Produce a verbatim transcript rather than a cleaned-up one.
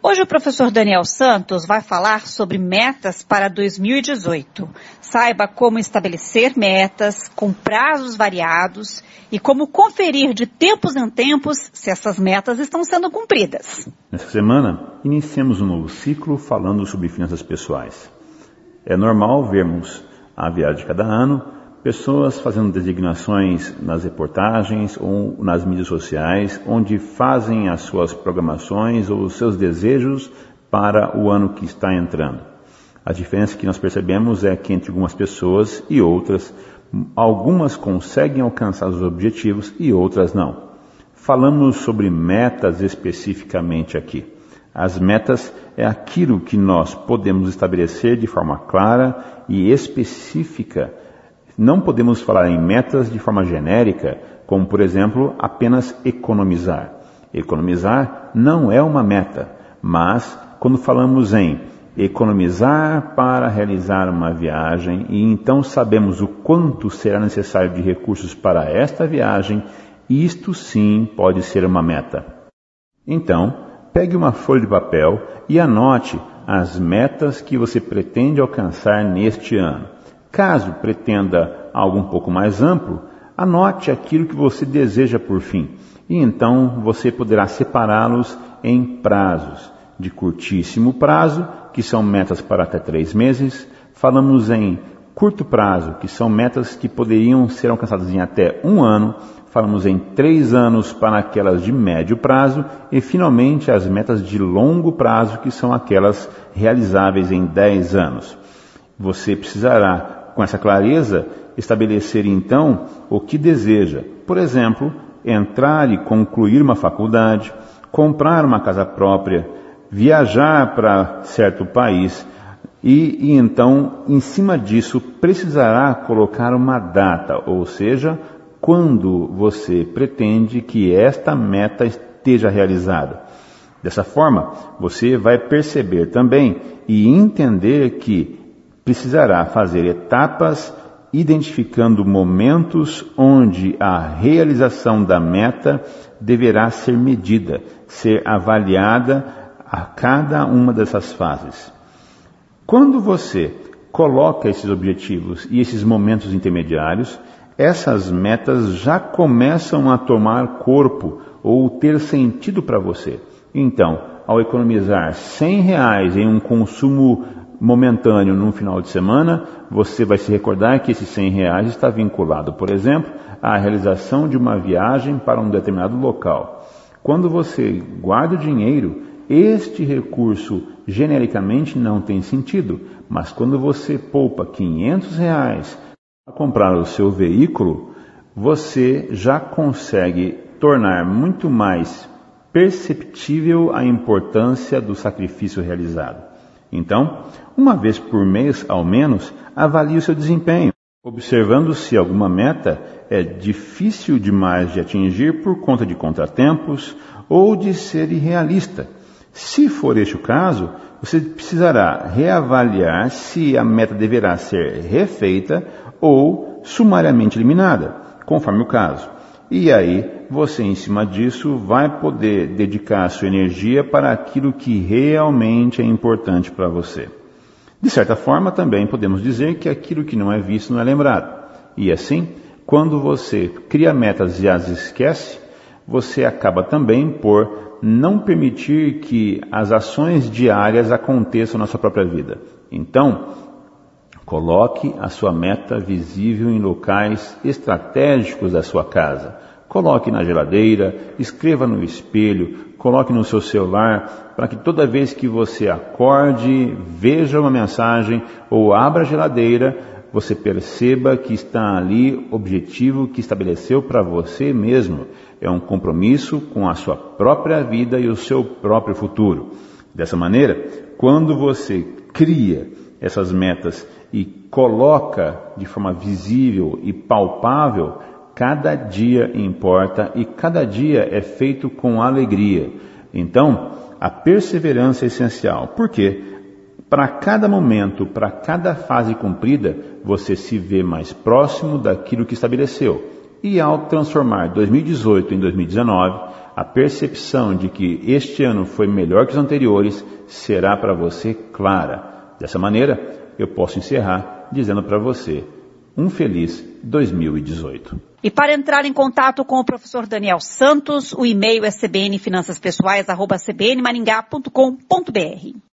Hoje o professor Daniel Santos vai falar sobre metas para dois mil e dezoito. Saiba como estabelecer metas com prazos variados e como conferir de tempos em tempos se essas metas estão sendo cumpridas. Nessa semana, iniciamos um novo ciclo falando sobre finanças pessoais. É normal vermos, à virada de cada ano, pessoas fazendo designações nas reportagens ou nas mídias sociais, onde fazem as suas programações ou os seus desejos para o ano que está entrando. A diferença que nós percebemos é que entre algumas pessoas e outras, algumas conseguem alcançar os objetivos e outras não. Falamos sobre metas especificamente aqui. As metas é aquilo que nós podemos estabelecer de forma clara e específica. Não podemos falar em metas de forma genérica, como, por exemplo, apenas economizar. Economizar não é uma meta, mas quando falamos em economizar para realizar uma viagem e então sabemos o quanto será necessário de recursos para esta viagem, isto sim pode ser uma meta. Então, pegue uma folha de papel e anote as metas que você pretende alcançar neste ano. Caso pretenda algo um pouco mais amplo, anote aquilo que você deseja por fim. E então você poderá separá-los em prazos. De curtíssimo prazo, que são metas para até três meses. Falamos em curto prazo, que são metas que poderiam ser alcançadas em até um ano. Falamos em três anos para aquelas de médio prazo. E finalmente as metas de longo prazo, que são aquelas realizáveis em dez anos. Você precisará, com essa clareza, estabelecer então o que deseja. Por exemplo, entrar e concluir uma faculdade, comprar uma casa própria, viajar para certo país e, e então, em cima disso, precisará colocar uma data, ou seja, quando você pretende que esta meta esteja realizada. Dessa forma, você vai perceber também e entender que precisará fazer etapas identificando momentos onde a realização da meta deverá ser medida, ser avaliada a cada uma dessas fases. Quando você coloca esses objetivos e esses momentos intermediários, essas metas já começam a tomar corpo ou ter sentido para você. Então, ao economizar cem reais em um consumo momentâneo num final de semana, você vai se recordar que esses cem reais está vinculado, por exemplo, à realização de uma viagem para um determinado local. Quando você guarda o dinheiro, este recurso genericamente não tem sentido, mas quando você poupa quinhentos reais para comprar o seu veículo, você já consegue tornar muito mais perceptível a importância do sacrifício realizado. Então, uma vez por mês, ao menos, avalie o seu desempenho, observando se alguma meta é difícil demais de atingir por conta de contratempos ou de ser irrealista. Se for este o caso, você precisará reavaliar se a meta deverá ser refeita ou sumariamente eliminada, conforme o caso. E aí, você, em cima disso, vai poder dedicar a sua energia para aquilo que realmente é importante para você. De certa forma, também podemos dizer que aquilo que não é visto não é lembrado. E assim, quando você cria metas e as esquece, você acaba também por não permitir que as ações diárias aconteçam na sua própria vida. Então, coloque a sua meta visível em locais estratégicos da sua casa. Coloque na geladeira, escreva no espelho, coloque no seu celular, para que toda vez que você acorde, veja uma mensagem ou abra a geladeira, você perceba que está ali o objetivo que estabeleceu para você mesmo. É um compromisso com a sua própria vida e o seu próprio futuro. Dessa maneira, quando você cria essas metas e coloca de forma visível e palpável, cada dia importa e cada dia é feito com alegria. Então, a perseverança é essencial. Por quê? Para cada momento, para cada fase cumprida, você se vê mais próximo daquilo que estabeleceu. E ao transformar dois mil e dezoito em dois mil e dezenove, a percepção de que este ano foi melhor que os anteriores será para você clara. Dessa maneira, eu posso encerrar dizendo para você um feliz dois mil e dezoito. E para entrar em contato com o professor Daniel Santos, o e-mail é c b n finanças pessoais arroba c b n maringá ponto com ponto b r.